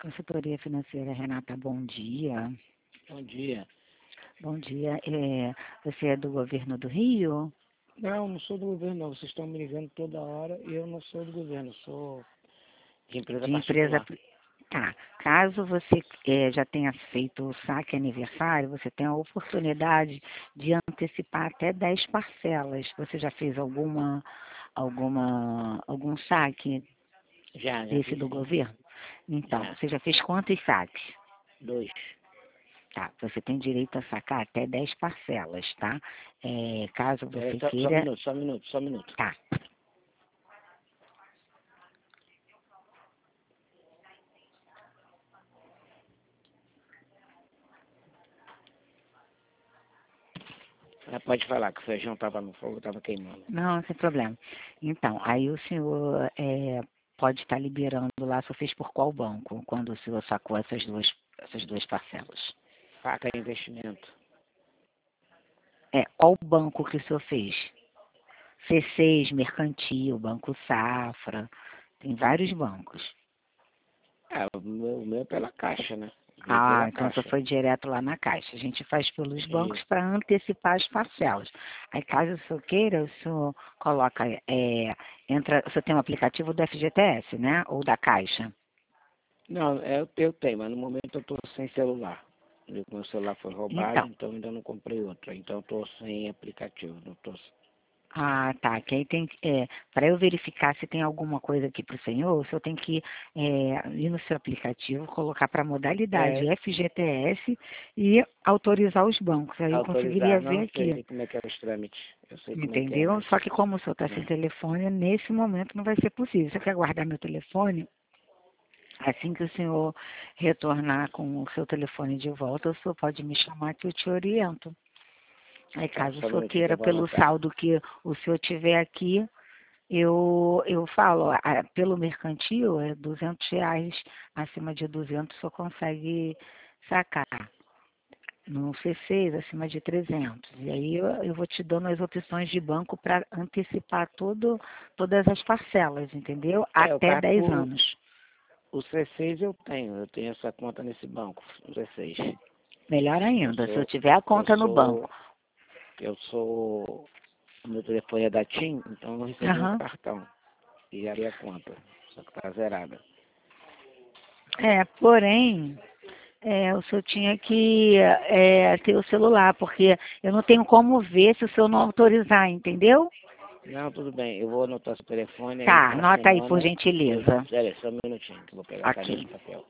Consultoria Financeira, Renata, bom dia. Bom dia. Bom dia. Você é do governo do Rio? Não sou do governo, não. Vocês estão me ligando toda hora e eu não sou do governo, sou de empresa De empresa. particular. Tá. Caso você já tenha feito o saque aniversário, você tem a oportunidade de antecipar até 10 parcelas. Você já fez algum saque Já desse fiz do sim. governo? Então, Já. você já fez quantos saques? 2. Tá, você tem direito a sacar até 10 parcelas, tá? Caso Peraí, você só um queira. minuto, só um minuto. Tá. Pode falar que o feijão estava no fogo, estava queimando. Não, sem problema. Então, aí o senhor pode estar liberando lá, só fez por qual banco, quando o senhor sacou essas duas parcelas? Faca é investimento. Qual banco que o senhor fez? C6, Mercantil, Banco Safra, tem vários bancos. O meu é pela Caixa, né? Veio Ah, pela então você Caixa. foi direto lá na Caixa. A gente faz pelos bancos Isso. para antecipar as parcelas. Aí, caso o senhor queira, o senhor coloca, o senhor tem um aplicativo do FGTS, né? Ou da Caixa. Não, eu tenho, mas no momento eu estou sem celular. Meu celular foi roubado, Então, então ainda não comprei outro. Então eu estou sem aplicativo. Não tô... tá. Que aí tem, para eu verificar se tem alguma coisa aqui para o senhor tem que ir no seu aplicativo, colocar para modalidade É, FGTS e autorizar os bancos. Aí eu conseguiria autorizar, ver não aqui. sei como é que é os trâmites. Eu sei como é que é, Entendeu? mas Só que como o senhor está sem não. telefone, nesse momento não vai ser possível. Você quer guardar meu telefone? Assim que o senhor retornar com o seu telefone de volta, o senhor pode me chamar que eu te oriento. Aí Tá, caso o só um senhor minutinho que queira, eu vou pelo anotar. saldo que o senhor tiver aqui, eu falo, pelo mercantil é R$ 200, acima de 200 o senhor consegue sacar. No C6, acima de 300. E aí eu vou te dando as opções de banco para antecipar todas as parcelas, entendeu? O Até 10 carro, anos. o C6 eu tenho essa conta nesse banco, o C6. Melhor Eu ainda, se eu sou, tiver a eu conta no banco. sou, o meu telefone é da TIM, então eu não recebi um Aham. cartão. E abri a conta, só que tá zerada. Porém, o senhor tinha que ter o celular, porque eu não tenho como ver se o senhor não autorizar, entendeu? Não, tudo bem, eu vou anotar seu telefone aí Tá, para anota aí, por semana. gentileza. Peraí, só um minutinho que eu vou pegar a caneta Ok. e papel.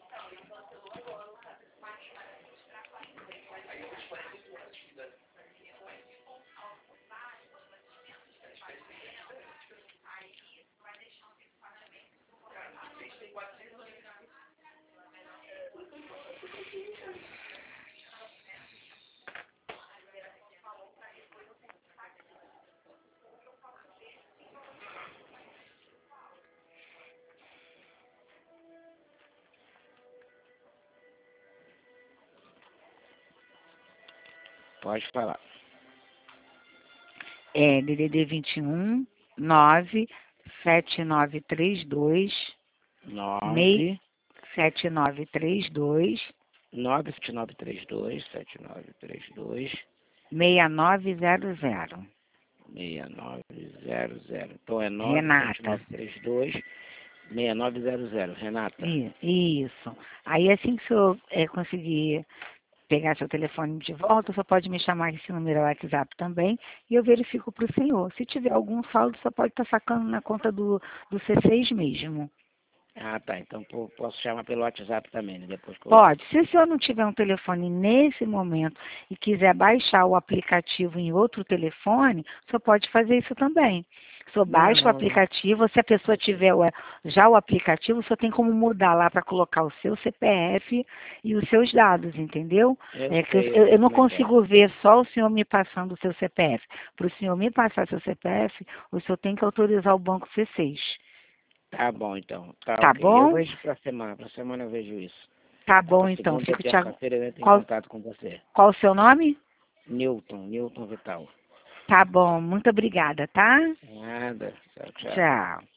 Pode falar. DDD 21 9 7932 MEI 9 7932 97932 7932 6900. 6900. Então é Renata. 97932 6900. Renata. Isso. Aí assim que o senhor conseguir pegar seu telefone de volta, só pode me chamar esse número é o WhatsApp também e eu verifico para o senhor. Se tiver algum saldo, só pode estar sacando na conta do C6 mesmo. Ah, tá. Então posso chamar pelo WhatsApp também, né? Depois que eu... Pode. Se o senhor não tiver um telefone nesse momento e quiser baixar o aplicativo em outro telefone, o senhor pode fazer isso também. O senhor Não, baixa o não, não. aplicativo, se a pessoa tiver já o aplicativo, o senhor tem como mudar lá para colocar o seu CPF e os seus dados, entendeu? Eu Eu sei não como é que é. consigo ver só o senhor me passando o seu CPF. Para o senhor me passar seu CPF, o senhor tem que autorizar o banco C6. Tá bom, então. Tá Tá ok. Eu bom? vejo pra semana. Pra semana eu vejo isso. Tá Tá bom, pra então. segunda ou Fico te terça-feira eu entro em Qual, contato com você. qual o seu nome? Newton Vital. Tá bom, muito obrigada, tá? Nada. Tchau, tchau. Tchau.